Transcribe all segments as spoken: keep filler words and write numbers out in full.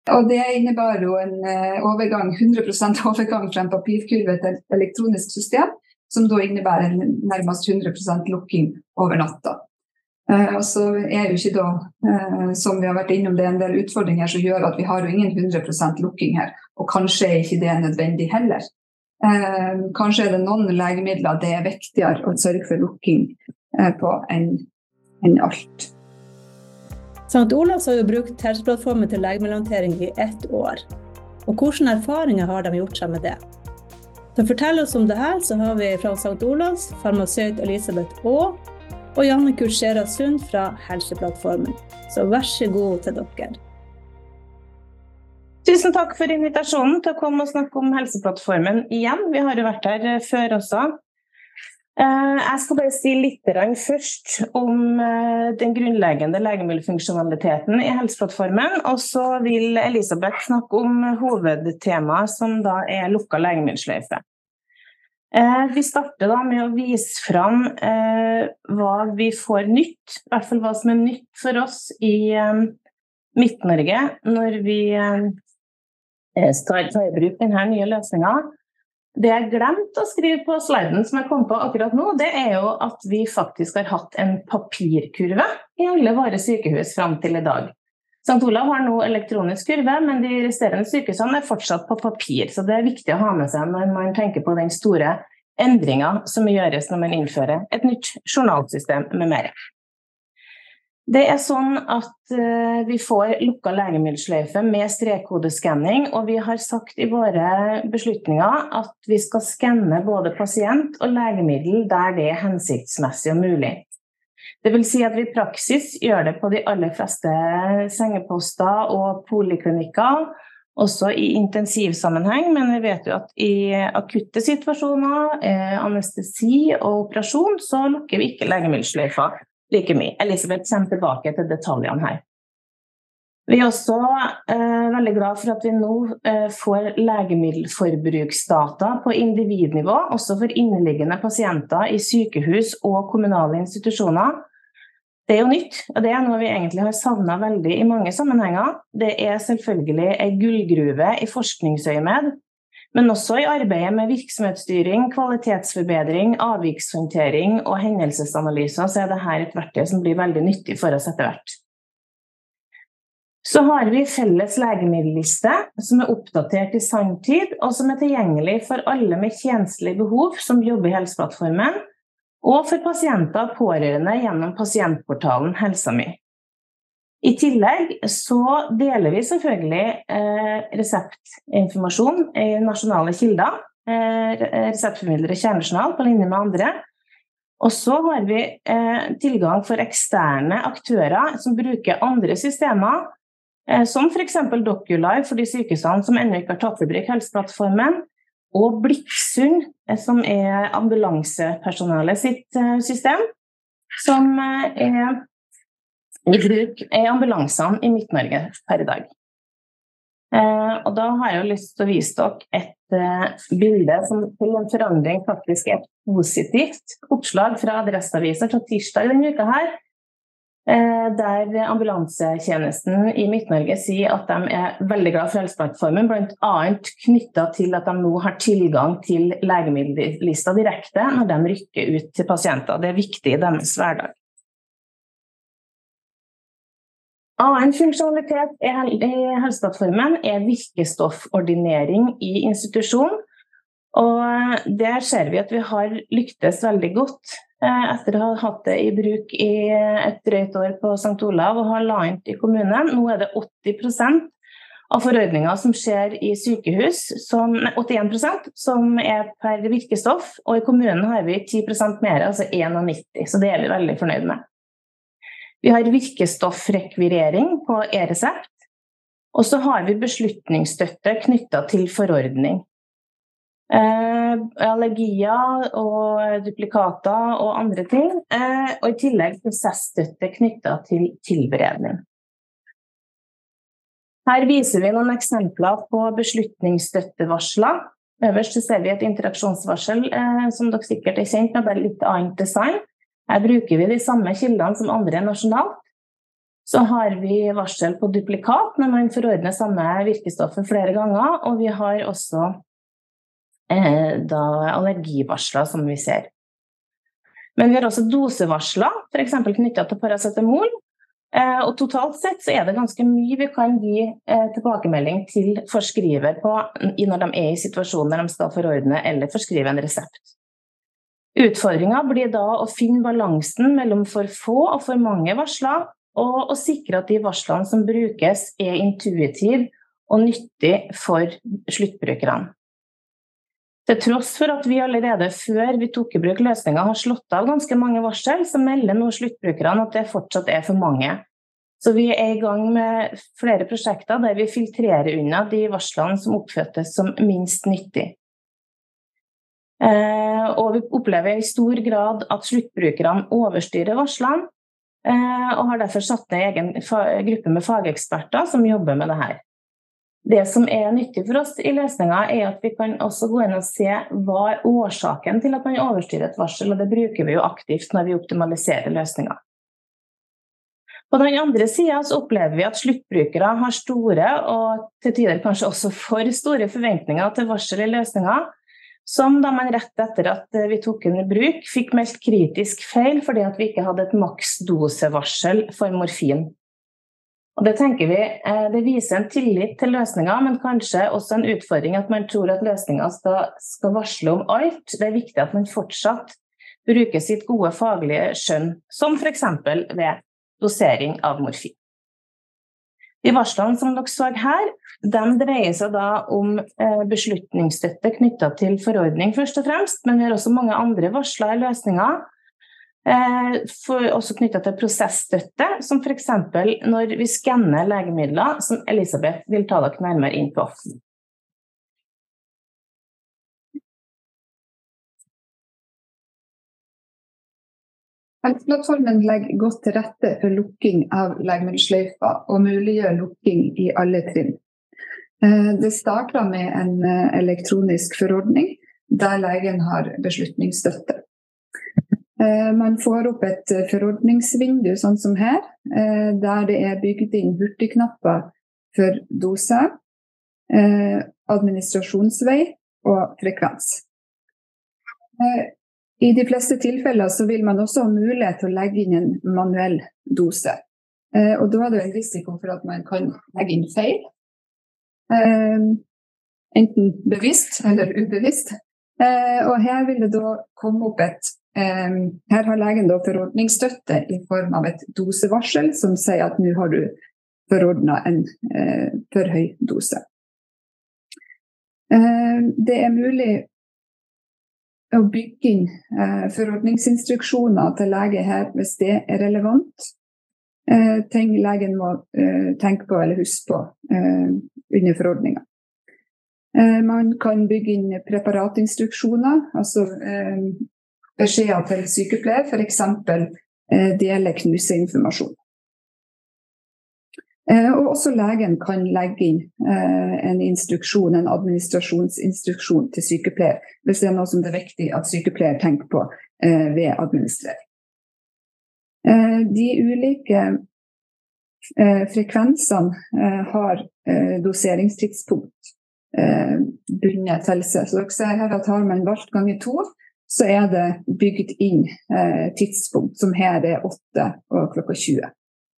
Og det innebærer jo en overgang, hundre prosent overgang fra en papirkurve til et elektronisk system, som da innebærer en nærmest hundre prosent lukking over natta. Uh, og så er jo ikke da, uh, som vi har vært innom, det er en del utfordringer som gjør at vi har jo ingen hundre prosent lukking her, og kanskje er ikke det nødvendig heller. Uh, kanskje er det noen legemidler det er viktigere å sørge for lukking uh, på enn, enn alt. Sankt Olavs har jo brukt Helseplattformen til legemiddelhåndtering i ett år. Og hvilke erfaringer har de gjort seg med det? For å fortelle oss om det her, så har vi fra Sankt Olavs farmasøyt Elisabeth Aa og Janne Kursera Sund fra Helseplattformen. Så vær så god til dere. Tusen takk for invitasjonen til å komme og snakke om Helseplattformen igjen. Vi har jo vært her før også. Jeg skal bare si litt først om den grunnleggende legemiddelfunksjonaliteten i Helseplattformen, og så vil Elisabeth snakke om hovedtemaet som da er lukket legemiddelsløyfe. Vi starter da med å vise fram hva vi får nytt, i hvert fall hva som er nytt for oss i Midt-Norge når vi skal ta i bruk denne nye løsningen. Det jeg glemte å skrive på sliden som jeg kom på akkurat nå, det er jo at vi faktisk har hatt en papirkurve i alle våre sykehus frem til i dag. Sankt Olav har nå elektronisk kurve, men de resterende sykehusene er fortsatt på papir, så det er viktig å ha med seg når man tenker på den store endringen som gjøres når man innfører et nytt journalsystem med mer. Det er sånn at uh, vi får lukket legemiddelsløyfe med strekkodeskanning, og vi har sagt i våre beslutninger at vi skal skanne både pasient og legemiddel der det er hensiktsmessig og mulig. Det vil si at vi i praksis gjør det på de aller fleste sengeposter og poliklinikker, også i intensivsammenheng, men vi vet jo at i akutte situasjoner, eh, anestesi og operasjon, så lukker vi ikke legemiddelsløyfa like mye. Elisabeth kommer tilbake til detaljene her. Vi er også eh, veldig glad for at vi nå eh, får legemiddelforbruksdata på individnivå, også for inneliggende pasienter i sykehus og kommunale institusjoner. Det er jo nytt, og det er noe vi egentlig har savnet veldig i mange sammenhenger. Det er selvfølgelig en gullgruve i forskningsøyemed, men også i arbeidet med virksomhetsstyring, kvalitetsforbedring, avvikshåndtering og hendelsesanalyser, så er dette et verktøy som blir veldig nyttig for oss etter hvert. Så har vi felles legemiddelliste som er oppdatert i sanntid, og som er tilgjengelig for alle med tjenstlige behov som jobber i Helseplattformen, og for pasienter og pårørende gjennom pasientportalen Helsa Mi. I tillegg så deler vi selvfølgelig eh, reseptinformasjon i nasjonale kilder, eh, reseptformidlere kjernejournal på linje med andre. Og så har vi eh, tilgang for eksterne aktører som bruker andre systemer, eh, som for eksempel DocuLive for de sykehusene som ennå ikke har tatt i bruk Helseplattformen, og Bliksund, eh, som er ambulansepersonalet sitt eh, system, som eh, er i bruk i ambulansene i Midt-Norge per i dag. Eh, og da har jeg jo lyst til å vise dere et eh, bilde som til en forandring faktisk er et positivt oppslag fra Adresseavisen fra tirsdag denne uka her, eh, der ambulansetjenesten i Midt-Norge sier at de er veldig glad for Helseplattformen, blant annet knyttet til at de nå har tilgang til legemiddellista direkte når de rykker ut til pasienter. Det er viktig i deres hverdag. Annen funksjonalitet i Helseplattformen er virkestoffordinering i institusjon, og der ser vi at vi har lyktes veldig godt etter å ha hatt det i bruk i et drøyt år på Sankt Olav og har laget i kommunen. Nå er det åtti prosent av forordninger som skjer i sykehus, som, nei, åttien prosent som er per virkestoff, og i kommunen har vi ti prosent mer, altså nittien prosent, så det er vi veldig fornøyd med. Vi har virkestoffrekvirering på e-resept, og så har vi beslutningsstøtte knyttet til forordning. Eh, allergier og duplikater og andre ting, eh, og i tillegg prosessstøtte knyttet til tilberedning. Her viser vi noen eksempler på beslutningsstøttevarsler. Øverst ser vi et interaksjonsvarsel, eh, som dere sikkert er kjent med, bare litt annet design. Her bruker vi de samme kildene som andre nasjonalt. Så har vi varsel på duplikat når man forordner samme virkestoffet flere ganger, og vi har også eh, da allergivarsler som vi ser. Men vi har også dosevarsler, for eksempel knyttet til paracetamol, eh, og totalt sett så er det ganske mye vi kan gi eh, tilbakemelding til forskriver på når de er i situasjonen der de skal forordne eller forskrive en resept. Utfordringen blir da å finne balansen mellom for få og for mange varsler, og å sikre at de varslene som brukes er intuitive og nyttige for sluttbrukerne. Til tross for at vi allerede før vi tok i bruk løsninger har slått av ganske mange varsel, så melder nå sluttbrukerne at det fortsatt er for mange. Så vi er i gang med flere prosjekter der vi filtrerer unna de varslene som oppfattes som minst nyttige. Eh, og vi opplever i stor grad at sluttbrukerne overstyrer varslene, eh, og har derfor satt ned en egen gruppe med fageksperter som jobber med det her. Det som er nyttig for oss i løsningen er at vi kan også gå inn og se hva er årsaken til at man overstyrer et varsel, og det bruker vi jo aktivt når vi optimaliserer løsninger. På den andre siden så opplever vi at sluttbrukere har store, og til tider kanskje også for store forventninger til varsel i løsninger, som da man rett etter at vi tok den i bruk, fikk meldt kritisk feil fordi at vi ikke hadde et maksdosevarsel for morfin. Og det tenker vi, det viser en tillit til løsninger, men kanskje også en utfordring at man tror at løsninger skal, skal varsle om alt. Det er viktig at man fortsatt bruker sitt gode faglige skjønn, som for eksempel ved dosering av morfin. De varslene som dere så her, de dreier seg da om beslutningsstøtte knyttet til forordning først og fremst, men vi har også mange andre varsler i løsninger, for, også knyttet til prosessstøtte, som for eksempel når vi skanner legemidler, som Elisabeth vil ta dere nærmere inn på. Helseplattformen legger godt til rette for lukking av legemiddelsløyfer og muliggjør lukking i alle trinn. Det starter med en elektronisk forordning, der legen har beslutningsstøtte. Man får opp et forordningsvindu, sånn som her, der det er bygd inn hurtigknapper for dose, administrasjonsvei og frekvens. I de fleste tilfeller så vil man også ha mulighet til å legge inn en manuell dose. Og da er det en risiko for at man kan legge inn feil, enten bevisst eller ubevisst. Og her vil det da komme opp et, her har legen da forordningsstøtte i form av et dosevarsel som sier at nå har du forordnet en for høy dose. Det er mulig å bygge inn eh, forordningsinstruksjoner til lege her hvis det er relevant. Eh, ting legen må eh, tenke på eller huske på eh, under forordningen. Eh, man kan bygge inn preparatinstruksjoner, altså eh, beskjeder til sykepleier, for eksempel eh, dele knuseinformasjon. Og også legen kan legge inn en instruksjon, en administrasjonsinstruksjon til sykepleier, hvis det er noe som det er viktig at sykepleier tenker på ved administrering. De ulike frekvensene har doseringstidspunkt bundet til seg. Så dere ser her at har man valgt ganger to, så er det bygd inn tidspunkt, som her er åtte og klokka tjue.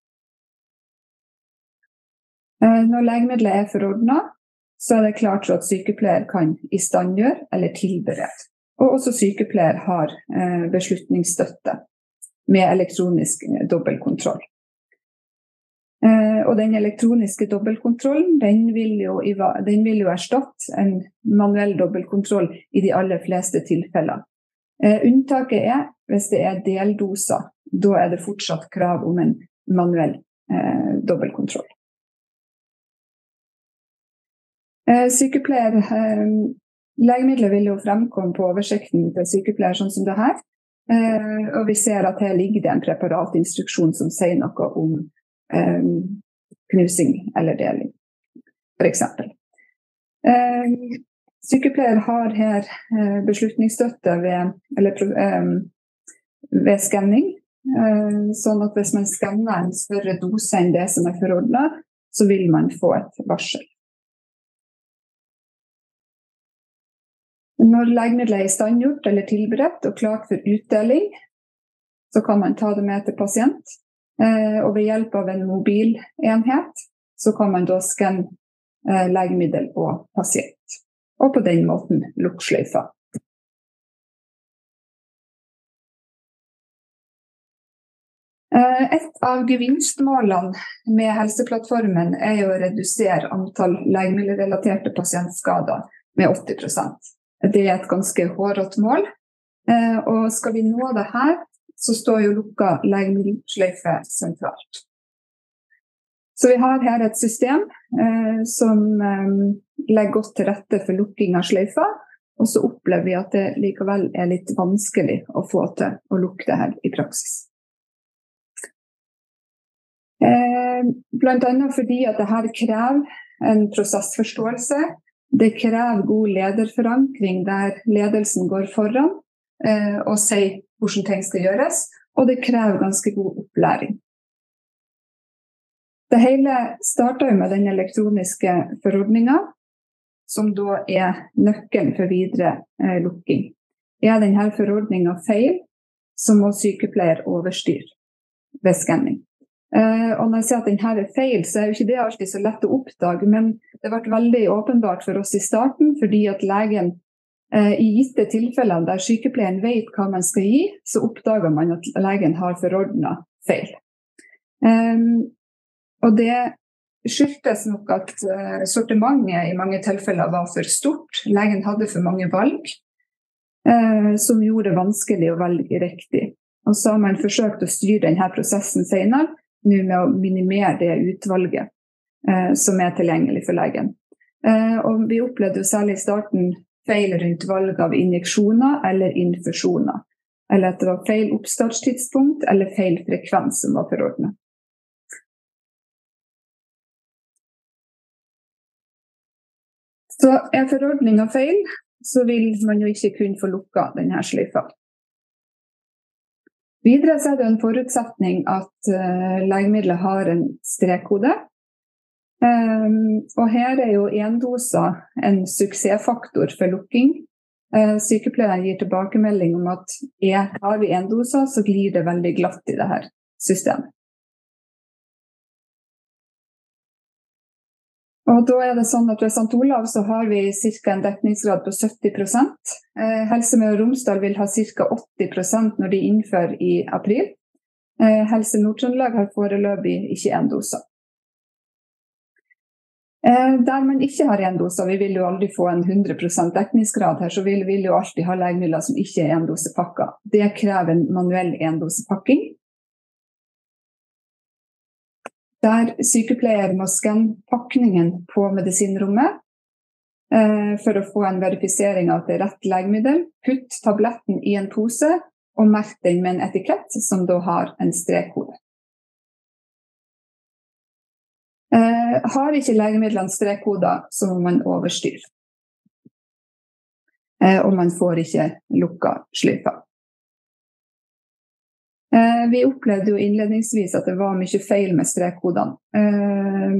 Når legemiddelet er forordnet, så er det klart at sykepleier kan istandgjøre eller tilberede. Og også sykepleier har beslutningsstøtte med elektronisk dobbeltkontroll. Og den elektroniske dobbeltkontrollen, den vil jo, den vil jo erstatte en manuell dobbeltkontroll i de aller fleste tilfeller. Unntaket er hvis det er deldoser, da er det fortsatt krav om en manuell dobbeltkontroll. Sykepleier, legemidler vil jo fremkomme på oversikten til sykepleier sånn som det her, og vi ser at her ligger det en preparatinstruksjon som sier noe om knusing eller deling, for eksempel. Sykepleier har her beslutningsstøtte ved, eller, ved skanning, sånn at hvis man skanner en større dose enn det som er forordnet, så vil man få et varsel. Når legemiddelet er i standgjort eller tilberedt og klart for utdeling, så kan man ta det med til pasient, og ved hjelp av en mobilenhet så kan man da skanne legemiddel og pasient, og på den måten lukke sløyfa. Et av gevinstmålene med helseplattformen er jo å redusere antall legemiddelrelaterte pasientskader med åtti prosent. Det er et ganske hårete mål, og skal vi nå det her, så står jo lukka legemiddelsløyfe sentralt. Så vi har her et system eh, som eh, legger godt til rette for lukking av sløyfa, og så opplever vi at det likevel er litt vanskelig å få til å lukke det her i praksis. Eh, blant annet fordi at det her krever en prosessforståelse, det krever god lederforankring der ledelsen går foran eh, og sier hvordan ting skal gjøres, og det krever ganske god opplæring. Det hele starter jo med den elektroniske forordningen, som da er nøkkelen for videre eh, lukking. Er denne forordningen feil, så må sykepleier overstyre ved skanning. Eh, og når jeg sier at denne er feil, så er jo ikke det alltid så lett å oppdage, men det ble veldig åpenbart for oss i starten, fordi at legen eh, i gitte tilfellene der sykepleieren vet hva man skal gi, så oppdager man at legen har forordnet feil. Eh, Og det skyldtes nok at sortimentet i mange tilfeller var for stort. Legen hadde for mange valg, eh, som gjorde det vanskelig å velge riktig. Og så har man forsøkt å styre denne prosessen senere, nå med å minimere det utvalget eh, som er tilgjengelig for legen. Eh, og vi opplevde jo særlig i starten feil rundt valg av injeksjoner eller infusjoner. Eller at det var feil oppstartstidspunkt eller feil frekvens som var forordnet. Så er forordningen feil, så vil man jo ikke kunne få lukket denne sløyfa. Videre så er det en forutsetning at uh, legemiddelet har en strekkode. Um, og her er jo endoser en suksessfaktor for lukking. Uh, sykepleieren gir tilbakemelding om at er, har vi endoser, så glir det veldig glatt i dette systemet. Og da er det sånn at ved Sankt Olav så har vi cirka en dekningsgrad på sytti prosent. Eh, Helse Møre og Romsdal vil ha cirka åtti prosent når de innfører i april. Eh, Helse Nord-Trøndelag har foreløpig ikke endoser. Eh, der man ikke har endoser, vi vil jo aldri få en hundre prosent dekningsgrad her, så vi vil jo alltid ha legemidler som ikke er endosepakket. Det krever en manuell endosepakking. Der sykepleier må skanne pakningen på medisinrommet eh, for å få en verifisering av at det er rett legemiddel. Putt tabletten i en pose og merk den med en etikett som da har en strekkode. Eh, har ikke legemidlene strekkoder, så må man overstyre. Eh, og man får ikke lukket sløyfa. Eh, vi opplevde jo innledningsvis at det var mye feil med strekkodene. Eh,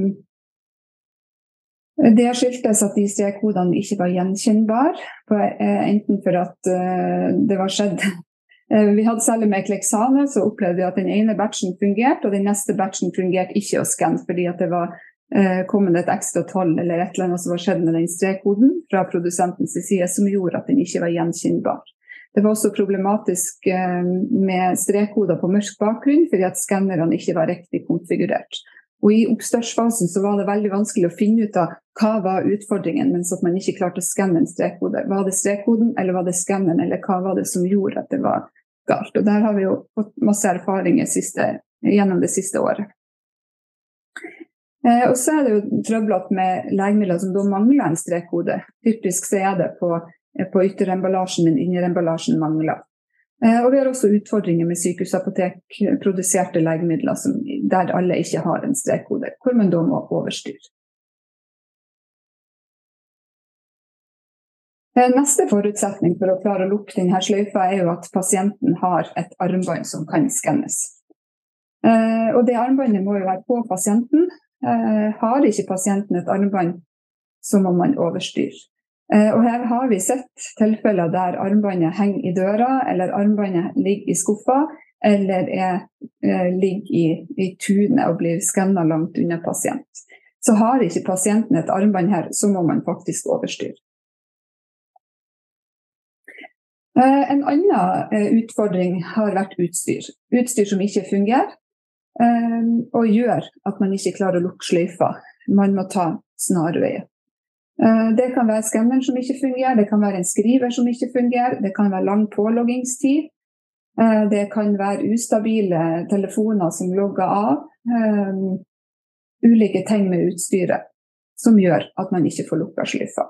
det skyldtes at de strekkodene ikke var gjenkjennbare, på, eh, enten for at eh, det var skjedd. Eh, vi hadde særlig med Klexane, så opplevde vi at den ene batchen fungerte, og den neste batchen fungerte ikke å skanne, fordi at det var eh, kommet et ekstra toll eller et eller annet som var skjedd med den strekkoden fra produsentens side, som gjorde at den ikke var gjenkjennbar. Det var også problematisk med strekkoder på mørk bakgrunn, fordi at skannerne ikke var riktig konfigurert. Og i oppstartsfasen så var det veldig vanskelig å finne ut av hva var utfordringen, mens at man ikke klarte å skanne en strekkode. Var det strekkoden, eller var det skanneren, eller hva var det som gjorde at det var galt? Og der har vi jo fått masse erfaringer siste, gjennom det siste året. Eh, og så er det jo trøblete med legemidler som da mangler en strekkode. Typisk så er det på på ytteremballasjen, men inneremballasjen mangler. Eh, og vi har også utfordringer med sykehusapotek produserte legemidler som, der alle ikke har en strekkode, hvor man da må overstyre. Neste forutsetning for å klare å lukke denne sløyfa er jo at pasienten har et armbånd som kan skannes. Og det armbåndet må jo være på pasienten. Har ikke pasienten et armbånd, så må man overstyre. Og her har vi sett tilfeller der armbåndet henger i døra, eller armbåndet ligger i skuffa, eller er, ligger i, i tunet og blir skannet langt unna pasient. Så har ikke pasienten et armbånd her, så må man faktisk overstyre. En annen utfordring har vært utstyr. Utstyr som ikke fungerer, og gjør at man ikke klarer å lukke sløyfa. Man må ta snarveier. Det kan være skanneren som ikke fungerer, det kan være en skriver som ikke fungerer, det kan være lang påloggingstid, det kan være ustabile telefoner som logger av, ulike ting med utstyret som gjør at man ikke får lukket sløyfa.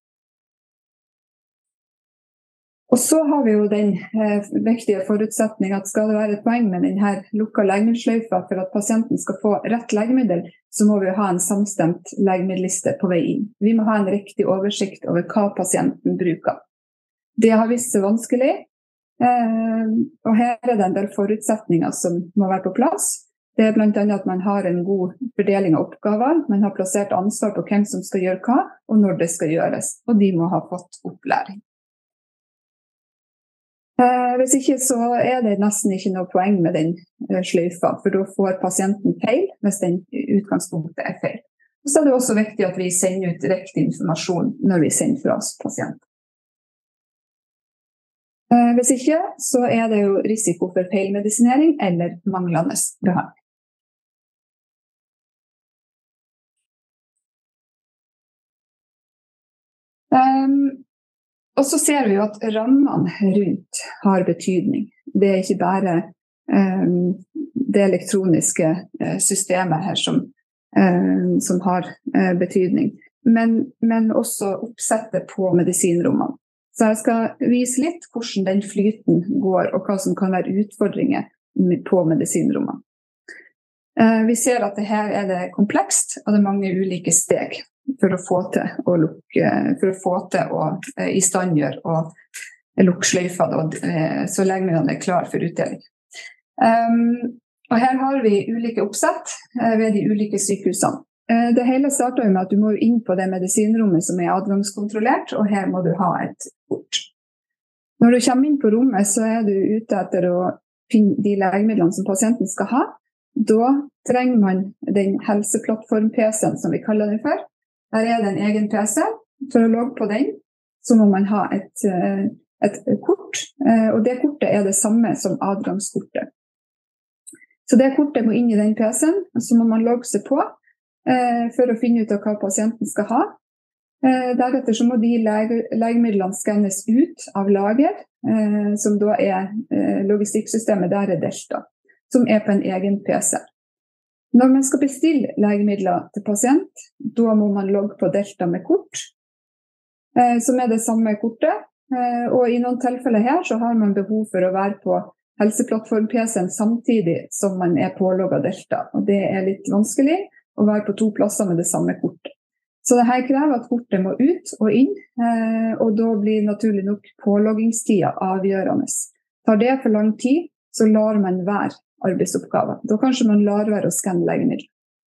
Og så har vi jo den eh, viktige forutsetningen at skal det være et poeng med denne lukket legemiddelsløyfa for at pasienten skal få rett legemiddel, så må vi ha en samstemt legemiddelliste på vei inn. Vi må ha en riktig oversikt over hva pasienten bruker. Det har vist seg vanskelig, eh, og her er det en del forutsetninger som må være på plass. Det er blant annet at man har en god fordeling av oppgaver, man har plassert ansvar på hvem som skal gjøre hva, og når det skal gjøres, og de må ha fått opplæring. Hvis ikke så er det nesten ikke noe poeng med den sløyfa, for da får pasienten feil hvis den utgangspunktet er feil. Og så er det også viktig at vi sender ut riktig informasjon når vi sender fra oss pasienten. Hvis ikke så er det jo risiko for feilmedisinering eller manglende behandling. Um, Og så ser vi jo at rammene rundt har betydning. Det er ikke bare um, det elektroniske uh, systemet her som, uh, som har uh, betydning, men, men også oppsettet på medisinrommene. Så jeg skal vise litt hvordan den flyten går, og hva som kan være utfordringer på medisinrommene. Uh, vi ser at det her er det komplekst, og det er mange ulike steg for å få til å lukke, for å få til å uh, i standgjøre og lukke sløyfa da, uh, så legemidlene er klar for utdeling. Um, og her har vi ulike oppsett uh, ved de ulike sykehusene. Uh, det hele starter med at du må inn på det medisinrommet som er adgangskontrollert, og her må du ha et kort. Når du kommer inn på rommet, så er du ute etter å finne de legemidlene som pasienten skal ha. Da trenger man den helseplattform-P C-en som vi kaller den for. Her er det en egen P C. For å logge på den, så må man ha et, et kort, og det kortet er det samme som adgangskortet. Så det kortet må inn i den P C-en, og så må man logge seg på for å finne ut av hva pasienten skal ha. Deretter så må de legemidlene skannes ut av lager, som da er logistikksystemet, der er Delta, som er på en egen P C. Når man skal bestille legemidler til pasient, da må man logge på Delta med kort, eh, som er det samme kortet. Eh, og i noen tilfeller her så har man behov for å være på helseplattform-P C-en samtidig som man er pålogget Delta. Og det er litt vanskelig å være på to plasser med det samme kortet. Så det her krever at kortet må ut og inn, eh, og da blir naturlig nok påloggingstida avgjørende. Tar det for lang tid, så lar man være arbeidsoppgaver. Da kanskje man lar være å skanne legemiddel.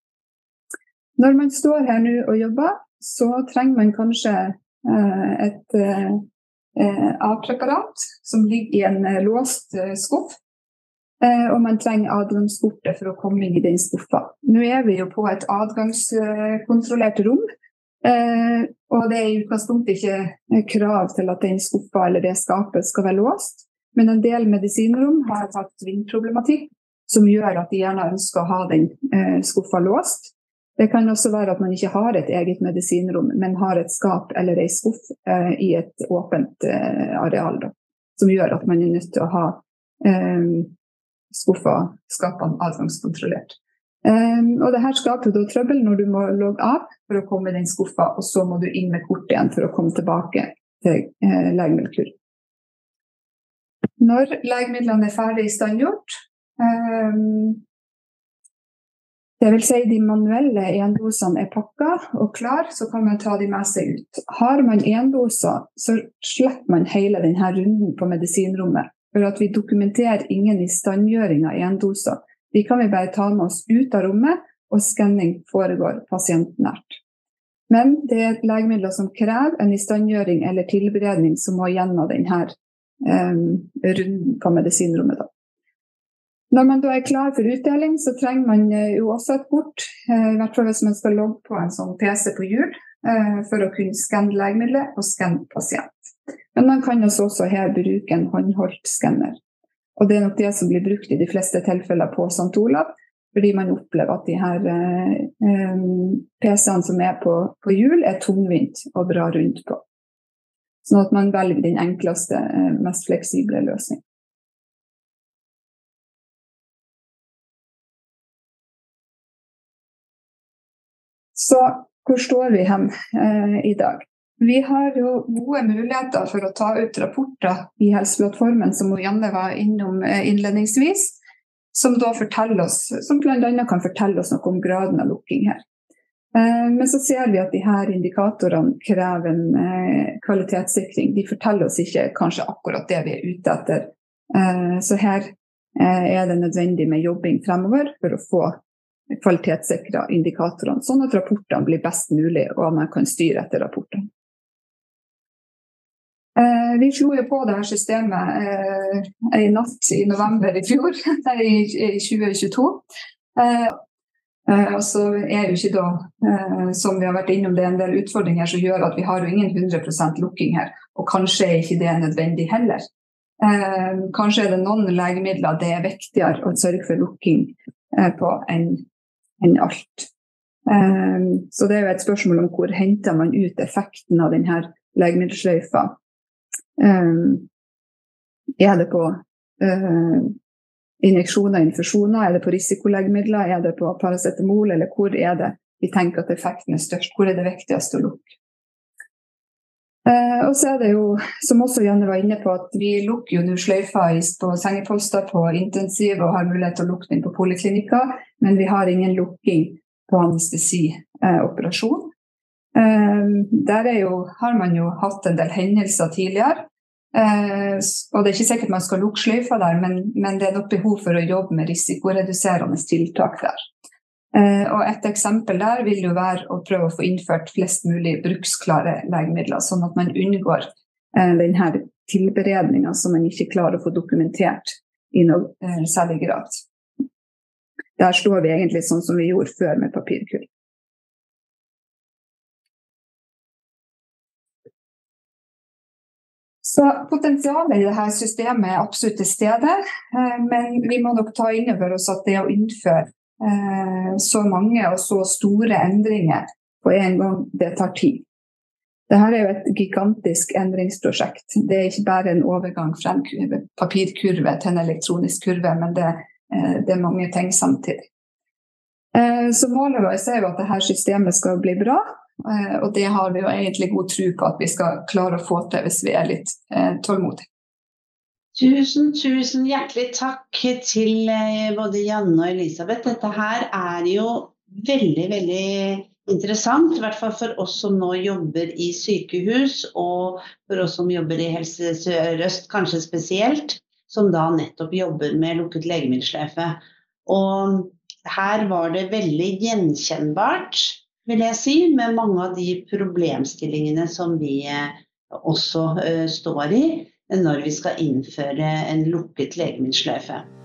Når man står her nå og jobber, så trenger man kanskje eh, et eh, A-preparat som ligger i en eh, låst eh, skuff, eh, og man trenger adgangskortet for å komme inn i den skuffa. Nå er vi jo på et adgangskontrollert rom, eh, og det er i utgangspunktet ikke krav til at den skuffa eller det skapet skal være låst, men en del medisinrom har hatt vindproblematikk, som gjør at de gjerne ønsker å ha den eh, skuffa låst. Det kan også være at man ikke har et eget medisinrom, men har et skap eller en skuff eh, i et åpent eh, areal, da, som gjør at man er nødt til å ha eh, skuffa, skapene adgangskontrollert. Eh, og det her skaper da trøbbel når du må logge av for å komme i den skuffa, og så må du inn med kort igjen for å komme tilbake til eh, legemiddelkur. Når legemidlene er ferdig standgjort, Um, Det vil si de manuelle endosene er pakket og klar, så kan man ta de med seg ut. Har man endoser, så slipper man hele denne runden på medisinrommet, for at vi dokumenterer ingen istandgjøring av endoser. De kan vi bare ta med oss ut av rommet, og skanning foregår pasientnært. Men det er legemidler som krever en istandgjøring eller tilberedning som må gjennom denne um, runden på medisinrommet. Da. Når man da er klar for utdeling, så trenger man jo også et kort, i hvert fall hvis man skal logge på en sånn P C på hjul, for å kunne skanne legemidler og skanne pasient. Men man kan også, også her bruke en håndholdt skanner. Og det er nok det som blir brukt i de fleste tilfeller på Sankt Olav, fordi man opplever at de her eh, P C-ene som er på, på hjul er tungvint å dra rundt på. Sånn at man velger den enkleste, mest fleksible løsningen. Så hvor står vi hen eh, i dag? Vi har jo gode muligheter for å ta ut rapporter i Helseplattformen, som Janne var innom eh, innledningsvis, som da forteller oss, som blant annet kan fortelle oss noe om graden av lukking her. Eh, men så ser vi at de her indikatorene krever en eh, kvalitetssikring. De forteller oss ikke kanskje akkurat det vi er ute etter. Eh, så her eh, er det nødvendig med jobbing fremover for å få kvalitetssikre indikatorene, sånn at rapportene blir best mulig, og man kan styre etter rapportene. Eh, vi slo jo på det her systemet eh, i natt i november i fjor, i, i tjue tjueto. Eh, eh, og så er jo ikke da, eh, som vi har vært innom, det er en del utfordringer som gjør at vi har jo ingen hundre prosent lukking her, og kanskje er ikke det nødvendig heller. Eh, kanskje er det noen legemidler det er viktigere å sørge for lukking eh, på enn enn alt. Um, så det er jo et spørsmål om hvor henter man ut effekten av denne legemiddelsløyfa. Um, er det på uh, injeksjoner og infusjoner, er det på risikolegemidler, er det på paracetamol, eller hvor er det vi tenker at effekten er størst, hvor er det viktigst å lukke? Uh, og så er det jo, som også Janne var inne på, at vi lukker jo nå sløyfa på sengeposter på intensiv og har mulighet til å lukke den på poliklinikker, men vi har ingen lukking på anestesi-operasjon. Uh, der er jo, har man jo hatt en del hendelser tidligere, uh, og det er ikke sikkert man skal lukke sløyfa der, men, men det er nok behov for å jobbe med risikoreduserende tiltak der. Uh, og et eksempel der vil jo være å prøve å få innført flest mulig bruksklare legemidler, sånn at man unngår uh, denne tilberedningen som man ikke klarer å få dokumentert i noe uh, særlig grad. Der står vi egentlig sånn som vi gjorde før med papirkull. Så potensialet i dette systemet er absolutt til stede, uh, men vi må nok ta inn over oss at det å innføre så mange og så store endringer på en gang, det tar tid. Dette er jo et gigantisk endringsprosjekt. Det er ikke bare en overgang fra en papirkurve til en elektronisk kurve, men det, det er mange ting samtidig. Så målet vårt er jo at dette systemet skal bli bra, og det har vi jo egentlig god tro på at vi skal klare å få til hvis vi er litt tålmodige. Tusen, tusen hjertelig takk til både Janne og Elisabeth. Dette her er jo veldig, veldig interessant, i hvert fall for oss som nå jobber i sykehus, og for oss som jobber i Helse Sør-Øst kanskje spesielt, som da nettopp jobber med lukket legemiddelsløyfe. Og her var det veldig gjenkjennbart, vil jeg si, med mange av de problemstillingene som vi også uh, står i, når vi skal innføre en lukket legemiddelsløyfe.